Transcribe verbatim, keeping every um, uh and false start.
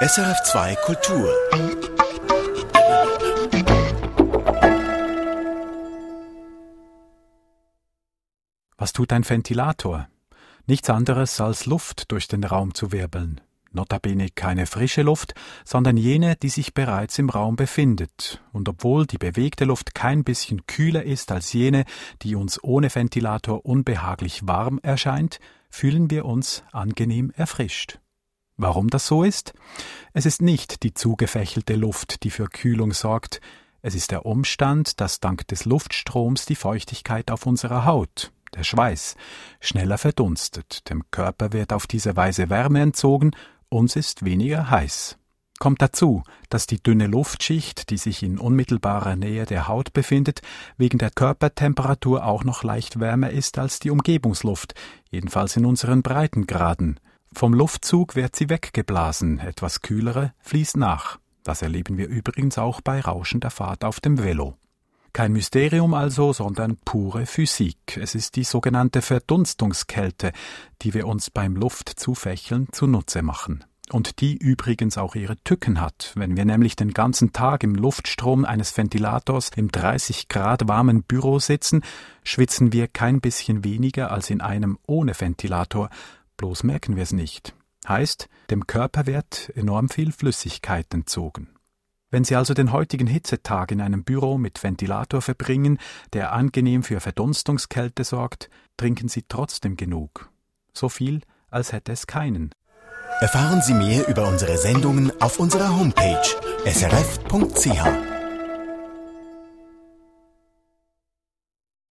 S R F zwei Kultur. Was tut ein Ventilator? Nichts anderes als Luft durch den Raum zu wirbeln. Notabene keine frische Luft, sondern jene, die sich bereits im Raum befindet. Und obwohl die bewegte Luft kein bisschen kühler ist als jene, die uns ohne Ventilator unbehaglich warm erscheint, fühlen wir uns angenehm erfrischt. Warum das so ist? Es ist nicht die zugefächelte Luft, die für Kühlung sorgt. Es ist der Umstand, dass dank des Luftstroms die Feuchtigkeit auf unserer Haut, der Schweiß, schneller verdunstet. Dem Körper wird auf diese Weise Wärme entzogen, uns ist weniger heiß. Kommt dazu, dass die dünne Luftschicht, die sich in unmittelbarer Nähe der Haut befindet, wegen der Körpertemperatur auch noch leicht wärmer ist als die Umgebungsluft, jedenfalls in unseren Breitengraden. Vom Luftzug wird sie weggeblasen, etwas kühlere fließt nach. Das erleben wir übrigens auch bei rauschender Fahrt auf dem Velo. Kein Mysterium also, sondern pure Physik. Es ist die sogenannte Verdunstungskälte, die wir uns beim Luftzufächeln zunutze machen. Und die übrigens auch ihre Tücken hat. Wenn wir nämlich den ganzen Tag im Luftstrom eines Ventilators im dreißig Grad warmen Büro sitzen, schwitzen wir kein bisschen weniger als in einem ohne Ventilator, bloß merken wir es nicht. Heißt, dem Körper wird enorm viel Flüssigkeit entzogen. Wenn Sie also den heutigen Hitzetag in einem Büro mit Ventilator verbringen, der angenehm für Verdunstungskälte sorgt, trinken Sie trotzdem genug. So viel, als hätte es keinen. Erfahren Sie mehr über unsere Sendungen auf unserer Homepage s r f punkt c h.